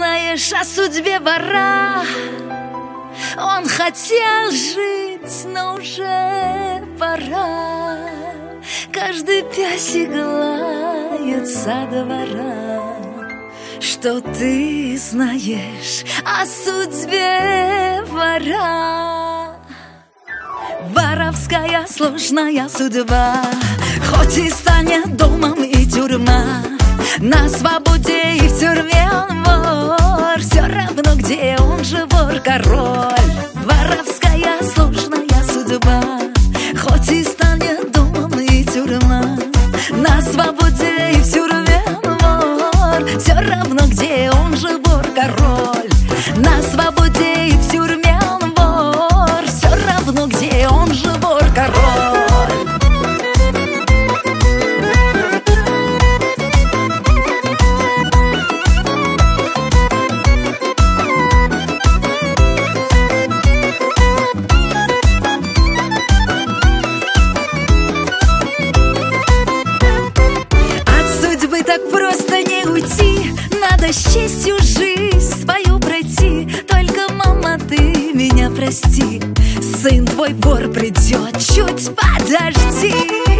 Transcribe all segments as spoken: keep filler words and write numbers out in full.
знаешь о судьбе вора? Он хотел жить, но уже пора. Каждый песик лает со двора. Что ты знаешь о судьбе вора? Воровская сложная судьба, хоть и станет домом и тюрьма. На свободе и в тюрьме он вор, все равно где он же вор, король. Воровская сложная судьба, хоть и станет домом и тюрьма. На свободе и в тюрьме он вор, все равно где он же вор, король. На свободе и в тюрьме он вор, все равно где он же вор, король. Так просто не уйти, надо с честью жизнь свою пройти. Только, мама, ты меня прости, сын твой вор придет, чуть подожди.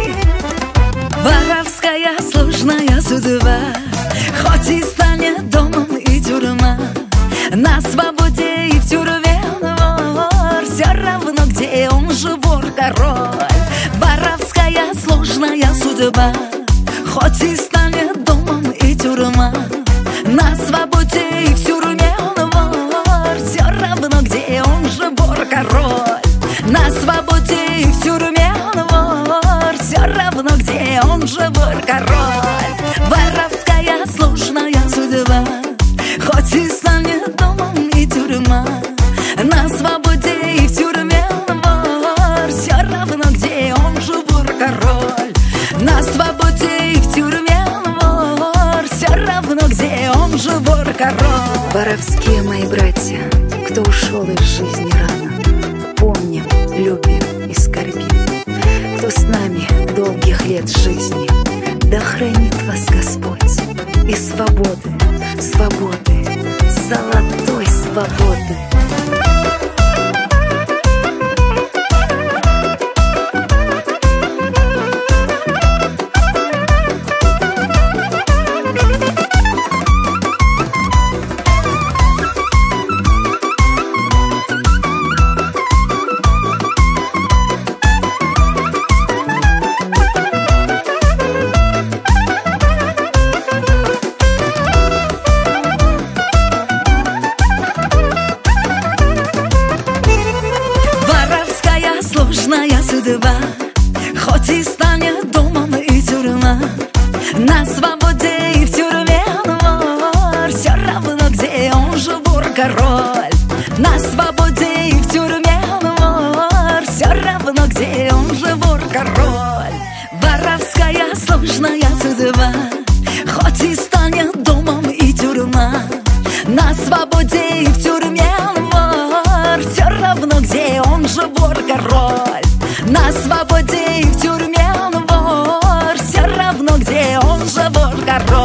Воровская сложная судьба, хоть и станет домом и тюрьма. На свободе и в тюрьме он вор, все равно где он же вор, король. Воровская сложная судьба, хоть и станет домом и тюрьма. На свободе и в тюрьме он вор, все равно где он же вор, король. На свободе и в тюрьме он вор, все равно где он же вор, король. Воровская сложная судьба, хоть и станет домом и тюрьма. На свободе и в тюрьме он вор, все равно где он же вор, король. На свободе и в тюрьме он вор, все равно где он же вор, король. Воровские мои братья, кто ушел из жизни рано, помним, любим и скорбим. Кто с нами долгих лет жизни, да хранит вас Господь. И свободы, свободы, золотой свободы. Сложная судьба, хоть и станет домом и тюрьма. На свободе и в тюрьме он вор, все равно где он же вор, король. На свободе и в тюрьме он вор, все равно где он же вор, король. Воровская сложная судьба, хоть и станет домом и тюрьма. На свободе и в тюрьме он вор, все равно где он же вор, король. На свободе и в тюрьме он вор, все равно где он же вор, король.